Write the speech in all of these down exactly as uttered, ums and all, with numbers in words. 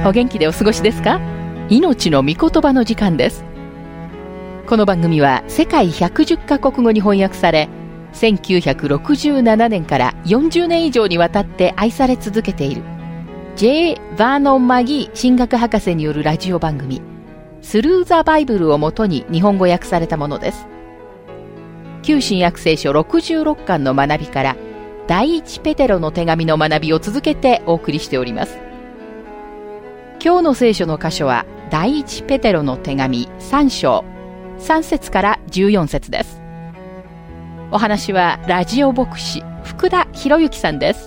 お元気でお過ごしですか？命の御言葉の時間です。この番組は世界ひゃくじゅっカ国語に翻訳され、せんきゅうひゃくろくじゅうななねんからよんじゅうねん以上にわたって愛され続けている ジェイ・ヴァーノン・マギー神学博士によるラジオ番組スルー・ザ・バイブルをもとに日本語訳されたものです。旧新約聖書ろくじゅうろっかんの学びから第一ペテロの手紙の学びを続けてお送りしております。今日の聖書の箇所は第一ペテロの手紙さん章さん節からじゅうよん節です。お話はラジオ牧師福田博之さんです。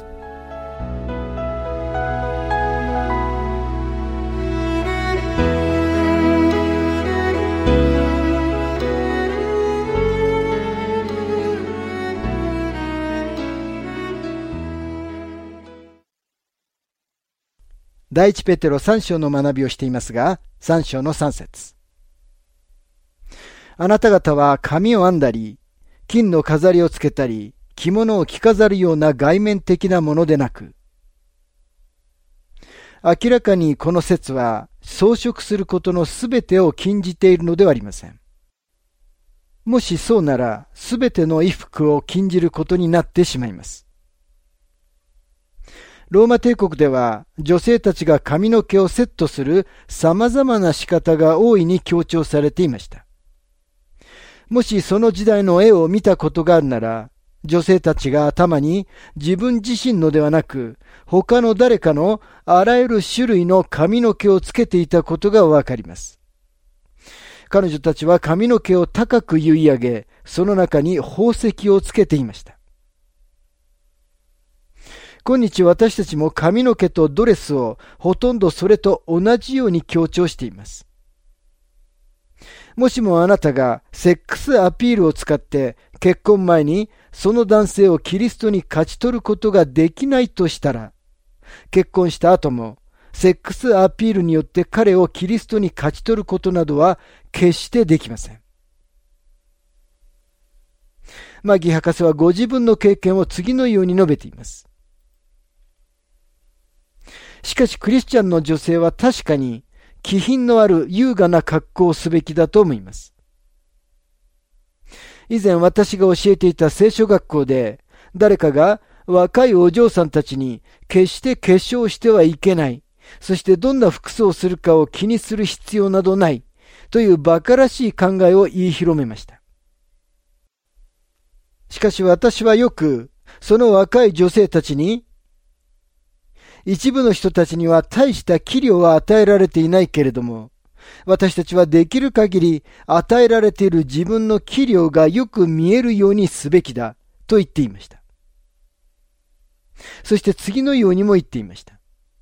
第一ペテロさん章の学びをしていますが、さん章のさん節。あなた方は髪を編んだり、金の飾りをつけたり、着物を着飾るような外面的なものでなく、明らかにこの説は装飾することのすべてを禁じているのではありません。もしそうなら、すべての衣服を禁じることになってしまいます。ローマ帝国では女性たちが髪の毛をセットする様々な仕方が大いに強調されていました。もしその時代の絵を見たことがあるなら、女性たちが頭に自分自身のではなく、他の誰かのあらゆる種類の髪の毛をつけていたことがわかります。彼女たちは髪の毛を高く結い上げ、その中に宝石をつけていました。今日私たちも髪の毛とドレスをほとんどそれと同じように強調しています。もしもあなたがセックスアピールを使って結婚前にその男性をキリストに勝ち取ることができないとしたら、結婚した後もセックスアピールによって彼をキリストに勝ち取ることなどは決してできません。マギー博士はご自分の経験を次のように述べています。しかしクリスチャンの女性は確かに気品のある優雅な格好をすべきだと思います。以前私が教えていた聖書学校で誰かが若いお嬢さんたちに決して化粧してはいけない、そしてどんな服装をするかを気にする必要などないという馬鹿らしい考えを言い広めました。しかし私はよくその若い女性たちに、一部の人たちには大した器量は与えられていないけれども、私たちはできる限り与えられている自分の器量がよく見えるようにすべきだと言っていました。そして次のようにも言っていました。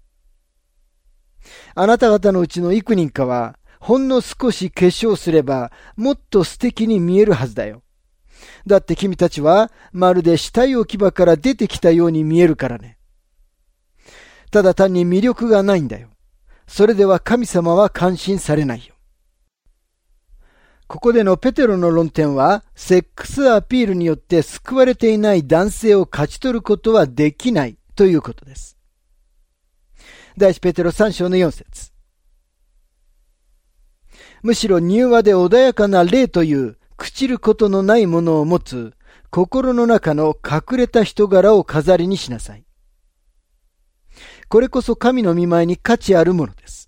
あなた方のうちの幾人かはほんの少し化粧すればもっと素敵に見えるはずだよ。だって君たちはまるで死体置き場から出てきたように見えるからね。ただ単に魅力がないんだよ。それでは神様は感心されないよ。ここでのペテロの論点は、セックスアピールによって救われていない男性を勝ち取ることはできないということです。第一ペテロさん章のよん節。むしろ柔和で穏やかな霊という朽ちることのないものを持つ心の中の隠れた人柄を飾りにしなさい。これこそ神の御前に価値あるものです。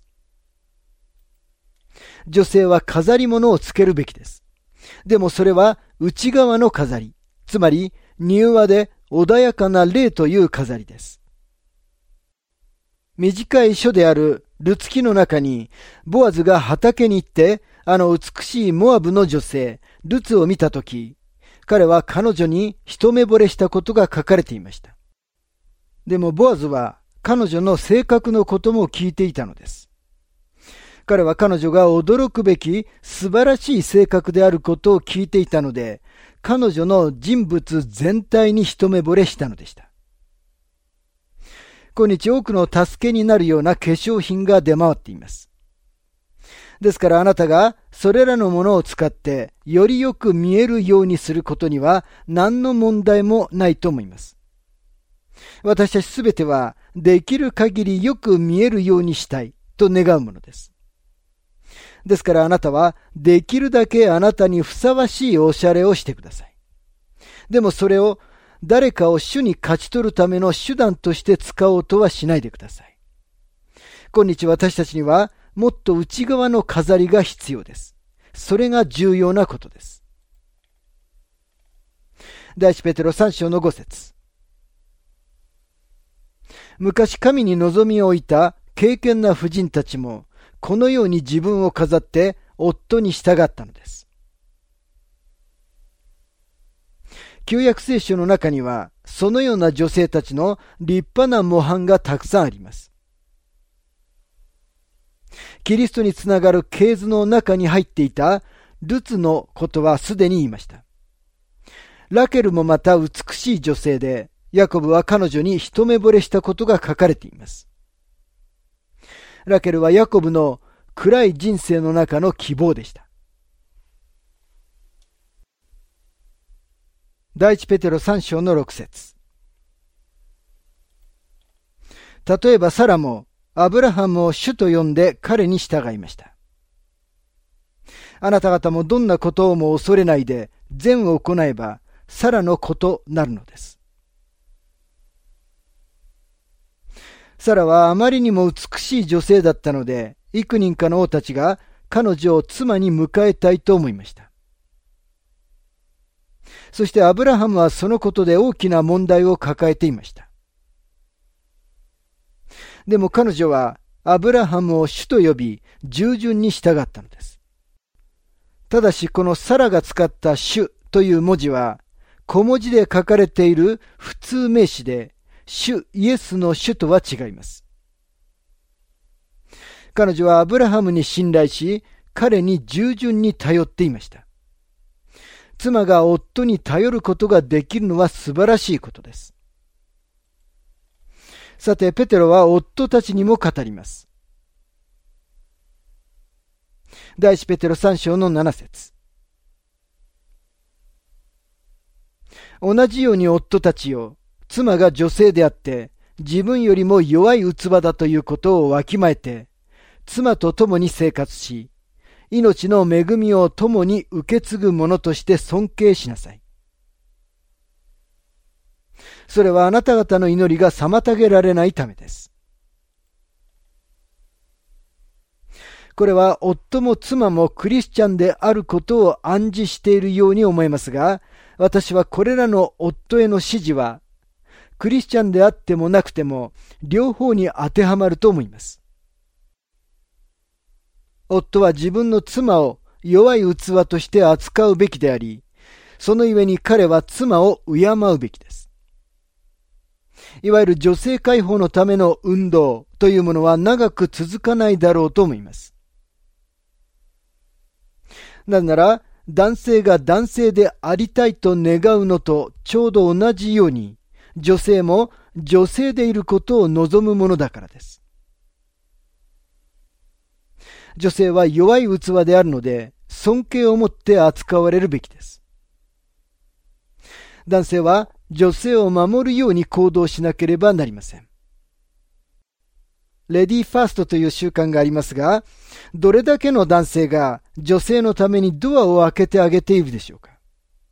女性は飾り物をつけるべきです。でもそれは内側の飾り、つまり柔和で穏やかな霊という飾りです。短い書であるルツ記の中に、ボアズが畑に行ってあの美しいモアブの女性ルツを見たとき、彼は彼女に一目惚れしたことが書かれていました。でもボアズは彼女の性格のことも聞いていたのです。彼は彼女が驚くべき素晴らしい性格であることを聞いていたので、彼女の人物全体に一目惚れしたのでした。今日多くの助けになるような化粧品が出回っています。ですからあなたがそれらのものを使ってよりよく見えるようにすることには何の問題もないと思います。私たちすべてはできる限りよく見えるようにしたいと願うものです。ですからあなたはできるだけあなたにふさわしいおしゃれをしてください。でもそれを誰かを主に勝ち取るための手段として使おうとはしないでください。今日私たちにはもっと内側の飾りが必要です。それが重要なことです。第一ペテロさん章のご節。昔神に望みを置いた敬虔な婦人たちもこのように自分を飾って夫に従ったのです。旧約聖書の中にはそのような女性たちの立派な模範がたくさんあります。キリストにつながる系図の中に入っていたルツのことはすでに言いました。ラケルもまた美しい女性で、ヤコブは彼女に一目惚れしたことが書かれています。ラケルはヤコブの暗い人生の中の希望でした。第一ペテロさん章のろく節。例えばサラもアブラハムを主と呼んで彼に従いました。あなた方もどんなことをも恐れないで善を行えばサラの子となるのです。サラはあまりにも美しい女性だったので、幾人かの王たちが彼女を妻に迎えたいと思いました。そしてアブラハムはそのことで大きな問題を抱えていました。でも彼女はアブラハムを主と呼び、従順に従ったのです。ただしこのサラが使った主という文字は、小文字で書かれている普通名詞で、主イエスの主とは違います。彼女はアブラハムに信頼し、彼に従順に頼っていました。妻が夫に頼ることができるのは素晴らしいことです。さて、ペテロは夫たちにも語ります。第一ペテロさん章のなな節。同じように夫たちよ、妻が女性であって、自分よりも弱い器だということをわきまえて、妻と共に生活し、命の恵みを共に受け継ぐ者として尊敬しなさい。それはあなた方の祈りが妨げられないためです。これは夫も妻もクリスチャンであることを暗示しているように思えますが、私はこれらの夫への指示は、クリスチャンであってもなくても、両方に当てはまると思います。夫は自分の妻を弱い器として扱うべきであり、そのゆえに彼は妻を敬うべきです。いわゆる女性解放のための運動というものは長く続かないだろうと思います。なぜなら、男性が男性でありたいと願うのとちょうど同じように、女性も女性でいることを望むものだからです。女性は弱い器であるので、尊敬を持って扱われるべきです。男性は女性を守るように行動しなければなりません。レディーファーストという習慣がありますが、どれだけの男性が女性のためにドアを開けてあげているでしょうか。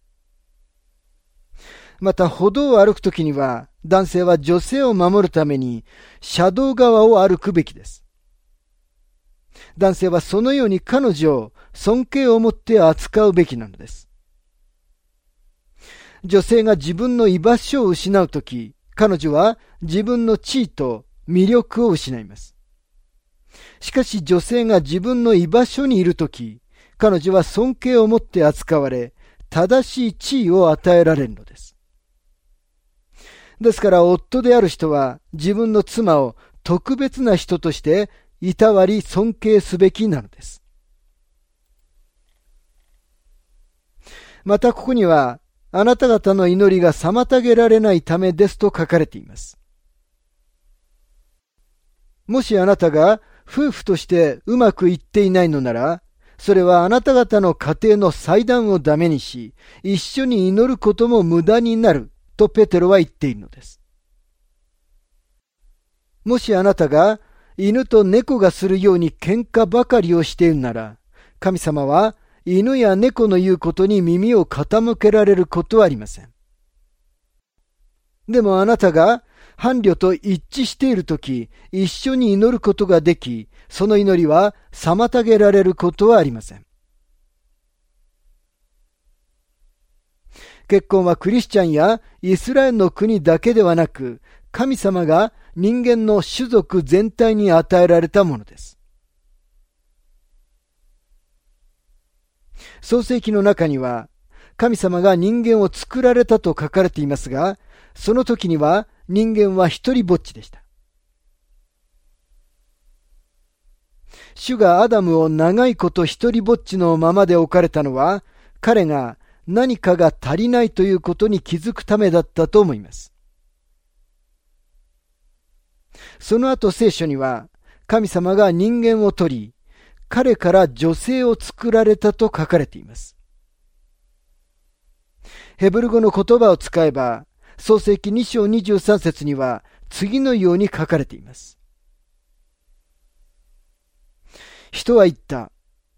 また歩道を歩くときには、男性は女性を守るために車道側を歩くべきです。男性はそのように彼女を尊敬を持って扱うべきなのです。女性が自分の居場所を失うとき、彼女は自分の地位と魅力を失います。しかし女性が自分の居場所にいるとき、彼女は尊敬を持って扱われ、正しい地位を与えられるのです。ですから夫である人は自分の妻を特別な人としていたわり尊敬すべきなのです。またここには、あなた方の祈りが妨げられないためですと書かれています。もしあなたが夫婦としてうまくいっていないのなら、それはあなた方の家庭の祭壇をダメにし、一緒に祈ることも無駄になるとペテロは言っているのです。もしあなたが犬と猫がするように喧嘩ばかりをしているなら、神様は犬や猫の言うことに耳を傾けられることはありません。でもあなたが伴侶と一致しているとき、一緒に祈ることができ、その祈りは妨げられることはありません。結婚はクリスチャンやイスラエルの国だけではなく、神様が人間の種族全体に与えられたものです。創世記の中には、神様が人間を作られたと書かれていますが、その時には人間は一人ぼっちでした。主がアダムを長いこと一人ぼっちのままで置かれたのは、彼が何かが足りないということに気づくためだったと思います。その後聖書には、神様が人間を取り、彼から女性を作られたと書かれています。ヘブル語の言葉を使えば、創世記に章にじゅうさん節には次のように書かれています。人は言った。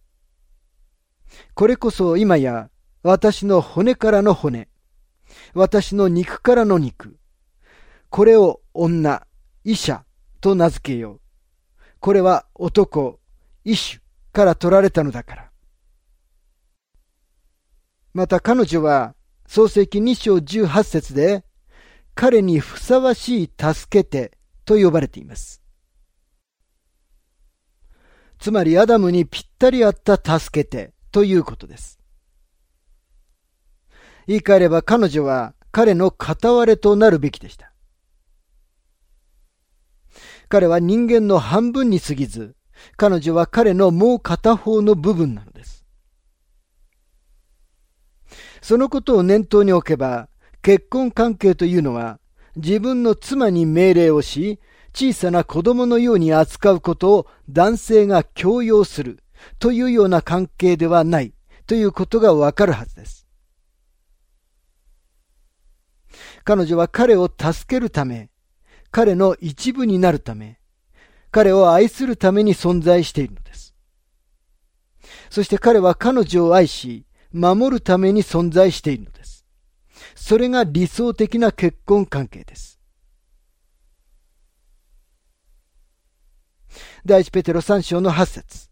これこそ今や私の骨からの骨、私の肉からの肉。これを女、イシャと名付けよう。これは男、イシュから取られたのだから。また彼女は創世記に章じゅうはち節で、彼にふさわしい助けてと呼ばれています。つまりアダムにぴったり合った助けてということです。言い換えれば彼女は彼の片割れとなるべきでした。彼は人間の半分に過ぎず、彼女は彼のもう片方の部分なのです。そのことを念頭に置けば、結婚関係というのは、自分の妻に命令をし、小さな子供のように扱うことを男性が強要するというような関係ではないということがわかるはずです。彼女は彼を助けるため、彼の一部になるため、彼を愛するために存在しているのです。そして彼は彼女を愛し、守るために存在しているのです。それが理想的な結婚関係です。第一ペテロさん章のはち節。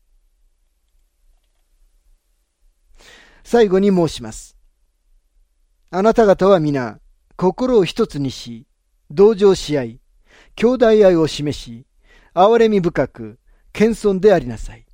最後に申します。あなた方は皆、心を一つにし、同情し合い、兄弟愛を示し、憐れみ深く、謙遜でありなさい。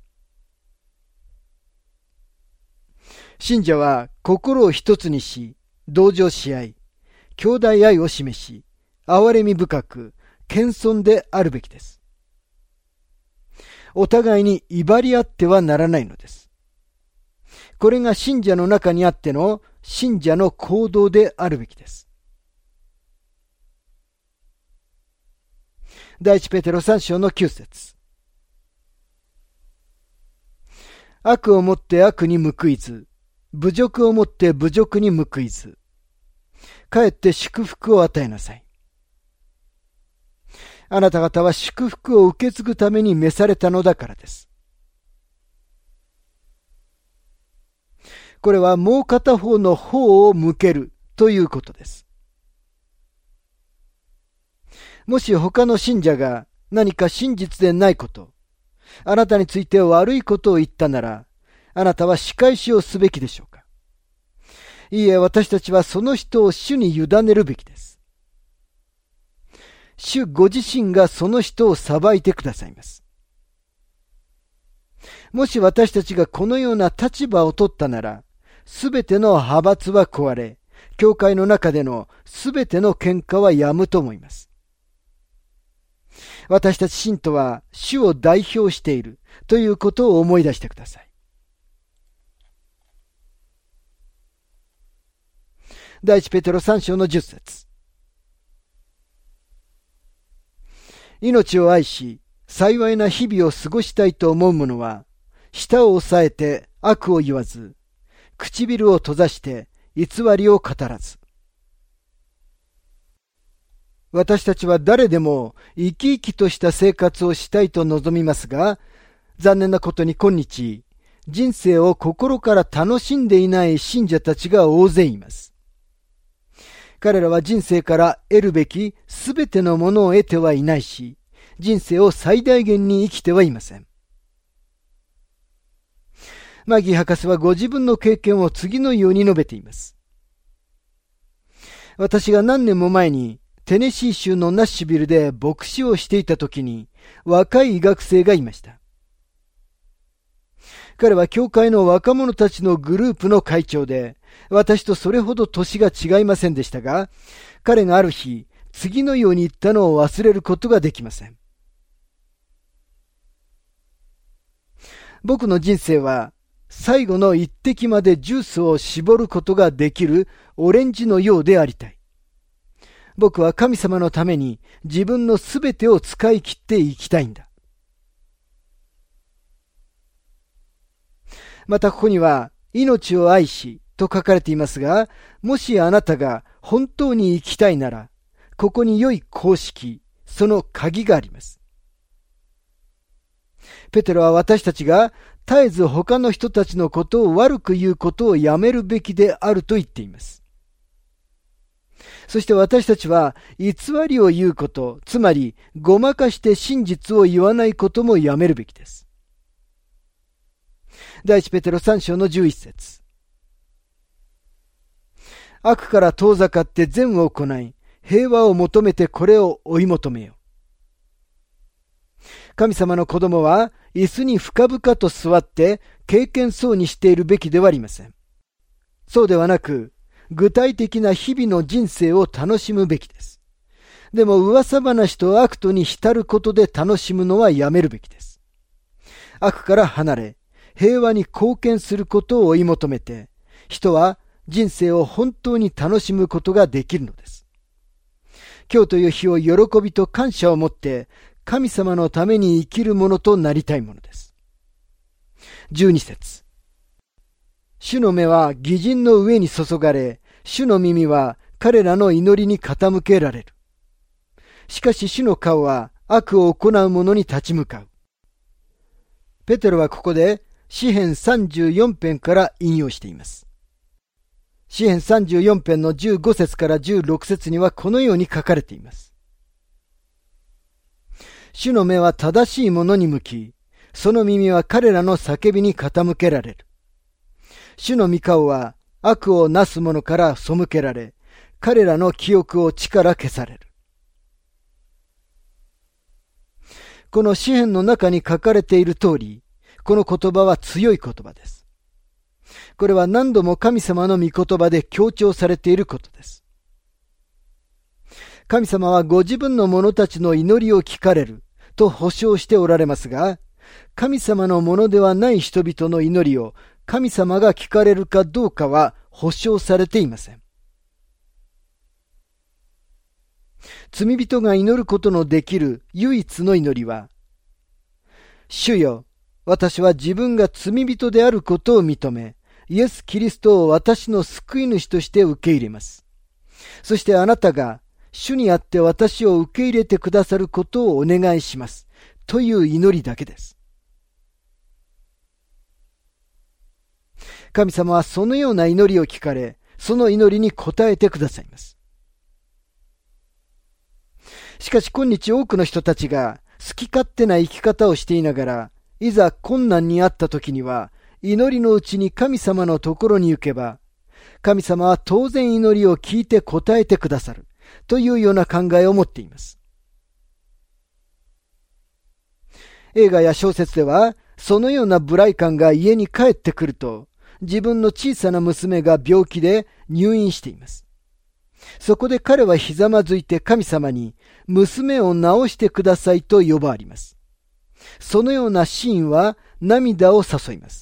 信者は心を一つにし、同情し合い、兄弟愛を示し、憐れみ深く、謙遜であるべきです。お互いに威張り合ってはならないのです。これが信者の中にあっての信者の行動であるべきです。第一ペテロさん章のきゅう節。悪をもって悪に報いず、侮辱をもって侮辱に報いず、かえって祝福を与えなさい。あなた方は祝福を受け継ぐために召されたのだからです。これはもう片方の方を向けるということです。もし他の信者が何か真実でないこと、あなたについて悪いことを言ったなら、あなたは仕返しをすべきでしょうか。いいえ、私たちはその人を主に委ねるべきです。主ご自身がその人を裁いてくださいます。もし私たちがこのような立場を取ったなら、すべての派閥は壊れ、教会の中でのすべての喧嘩はやむと思います。私たち信徒は主を代表しているということを思い出してください。第一ペテロさん章のじゅっ節。命を愛し、幸いな日々を過ごしたいと思う者は、舌を押さえて悪を言わず、唇を閉ざして偽りを語らず。 私たちは誰でも生き生きとした生活をしたいと望みますが、残念なことに今日、人生を心から楽しんでいない信者たちが大勢います。彼らは人生から得るべきすべてのものを得てはいないし、人生を最大限に生きてはいません。マギー博士はご自分の経験を次のように述べています。私が何年も前にテネシー州のナッシュビルで牧師をしていた時に若い医学生がいました。彼は教会の若者たちのグループの会長で、私とそれほど年が違いませんでしたが、彼がある日、次のように言ったのを忘れることができません。僕の人生は、最後の一滴までジュースを絞ることができるオレンジのようでありたい。僕は神様のために自分のすべてを使い切っていきたいんだ。またここには、命を愛しと書かれていますが、もしあなたが本当に生きたいなら、ここに良い公式、その鍵があります。ペテロは私たちが絶えず他の人たちのことを悪く言うことをやめるべきであると言っています。そして私たちは偽りを言うこと、つまりごまかして真実を言わないこともやめるべきです。第一ペテロさん章のじゅういち節。悪から遠ざかって善を行い、平和を求めてこれを追い求めよ。神様の子供は椅子に深々と座って経験そうにしているべきではありません。そうではなく、具体的な日々の人生を楽しむべきです。でも噂話と悪とに浸ることで楽しむのはやめるべきです。悪から離れ、平和に貢献することを追い求めて、人は人生を本当に楽しむことができるのです。今日という日を喜びと感謝を持って、神様のために生きるものとなりたいものです。じゅうに節。主の目は義人の上に注がれ、主の耳は彼らの祈りに傾けられる。しかし主の顔は悪を行う者に立ち向かう。ペテロはここで詩編さんじゅうよん編から引用しています。詩編さんじゅうよん編のじゅうご節からじゅうろく節にはこのように書かれています。主の目は正しい者に向き、その耳は彼らの叫びに傾けられる。主の御顔は悪をなす者から背けられ、彼らの記憶を地から消される。この詩編の中に書かれている通り、この言葉は強い言葉です。これは何度も神様の御言葉で強調されていることです。神様はご自分の者たちの祈りを聞かれると保証しておられますが、神様のものではない人々の祈りを神様が聞かれるかどうかは保証されていません。罪人が祈ることのできる唯一の祈りは、主よ、私は自分が罪人であることを認め、イエス・キリストを私の救い主として受け入れます。そしてあなたが主にあって私を受け入れてくださることをお願いします。という祈りだけです。神様はそのような祈りを聞かれ、その祈りに応えてくださいます。しかし今日多くの人たちが好き勝手な生き方をしていながら、いざ困難にあった時には、祈りのうちに神様のところに行けば、神様は当然祈りを聞いて答えてくださるというような考えを持っています。映画や小説では、そのような無頼漢が家に帰ってくると、自分の小さな娘が病気で入院しています。そこで彼はひざまずいて神様に、娘を治してくださいと呼ばわります。そのようなシーンは涙を誘います。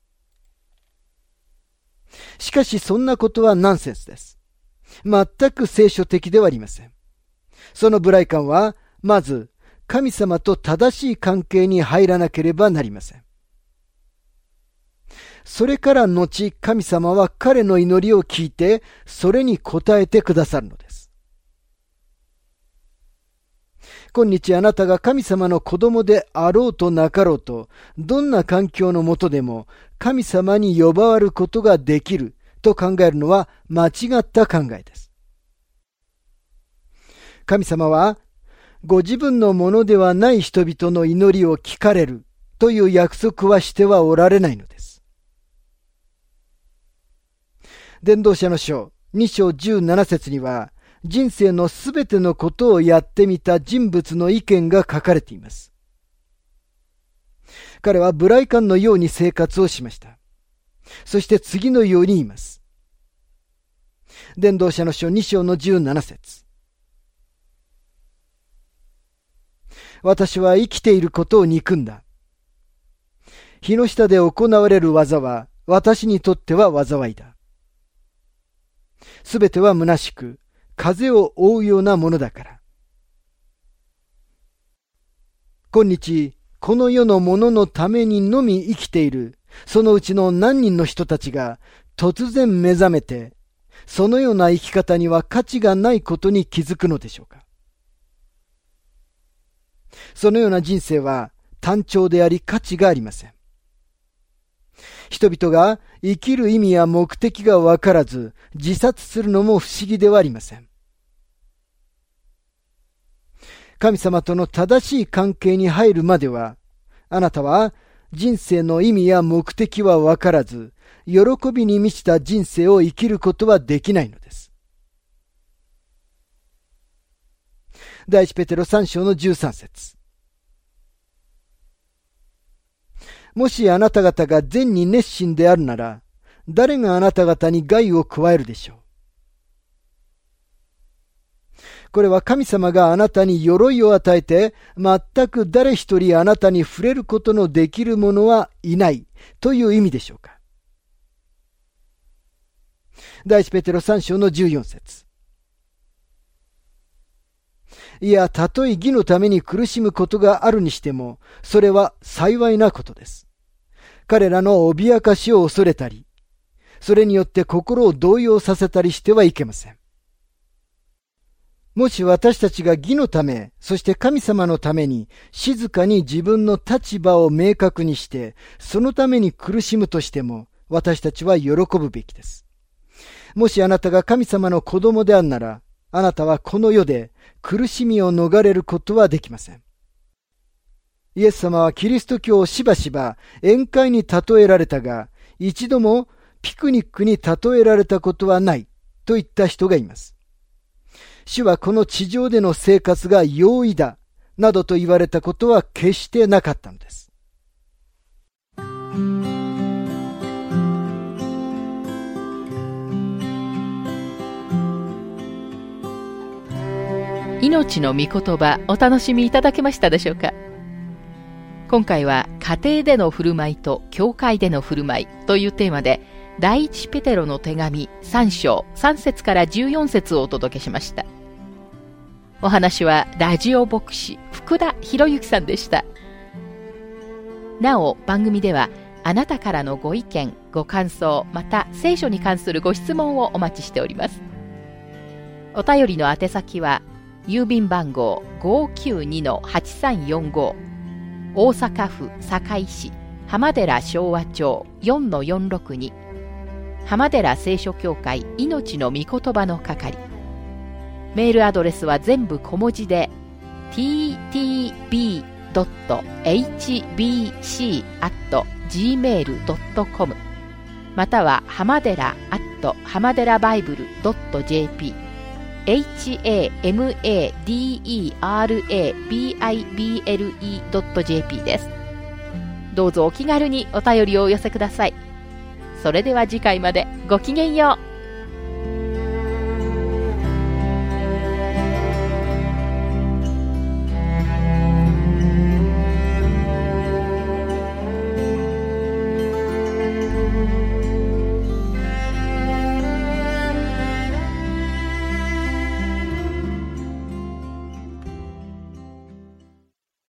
しかしそんなことはナンセンスです。全く聖書的ではありません。その無頼漢は、まず神様と正しい関係に入らなければなりません。それから後、神様は彼の祈りを聞いて、それに応えてくださるのです。 今日あなたが神様の子供であろうとなかろうと、どんな環境のもとでも神様に呼ばわることができると考えるのは間違った考えです。神様は、ご自分のものではない人々の祈りを聞かれるという約束はしてはおられないのです。伝道者の書に章じゅうなな節には、人生のすべてのことをやってみた人物の意見が書かれています。彼は無頼漢のように生活をしました。そして次のように言います。伝道者の書に章のじゅうなな節。私は生きていることを憎んだ。日の下で行われる技は私にとっては災いだ。すべては虚しく、風を覆うようなものだから。今日、この世のもののためにのみ生きている、そのうちの何人の人たちが突然目覚めて、そのような生き方には価値がないことに気づくのでしょうか。そのような人生は単調であり価値がありません。人々が生きる意味や目的がわからず自殺するのも不思議ではありません。神様との正しい関係に入るまでは、あなたは人生の意味や目的はわからず、喜びに満ちた人生を生きることはできないのです。第一ペテロさん章のじゅうさん節。もしあなた方が善に熱心であるなら、誰があなた方に害を加えるでしょう。これは神様があなたに鎧を与えて、全く誰一人あなたに触れることのできる者はいないという意味でしょうか。第一ペテロさん章のじゅうよん節。いや、たとえ義のために苦しむことがあるにしても、それは幸いなことです。彼らの脅かしを恐れたり、それによって心を動揺させたりしてはいけません。もし私たちが義のため、そして神様のために、静かに自分の立場を明確にして、そのために苦しむとしても、私たちは喜ぶべきです。もしあなたが神様の子供であるなら、あなたはこの世で苦しみを逃れることはできません。イエス様はキリスト教をしばしば宴会に例えられたが、一度もピクニックに例えられたことはないと言った人がいます。主はこの地上での生活が容易だなどと言われたことは決してなかったのです。 命の御言葉、お楽しみいただけましたでしょうか。今回は家庭での振る舞いと教会での振る舞いというテーマで、第一ペテロの手紙さん章さん節からじゅうよん節をお届けしました。お話はラジオ牧師福田博之さんでした。なお番組ではあなたからのご意見ご感想、また聖書に関するご質問をお待ちしております。お便りの宛先は郵便番号 ごーきゅうにのはちさんよんご、 大阪府堺市浜寺昭和町 よんのよんろくに、 浜寺聖書協会命の御言葉の係。メールアドレスは全部小文字で ティーティービードットエイチビーシーアットジーメールドットコム または浜寺アット浜寺バイブルドットジェーピー、エイチエーエムエーディーイーアールエービーアイビーエルイードットジェーピー です。どうぞお気軽にお便りをお寄せください。それでは次回までごきげんよう。